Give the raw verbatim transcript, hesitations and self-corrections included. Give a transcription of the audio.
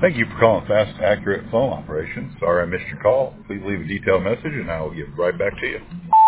Thank you for calling Fast Accurate Phone Operations. Sorry I missed your call. Please leave a detailed message and I will get right back to you.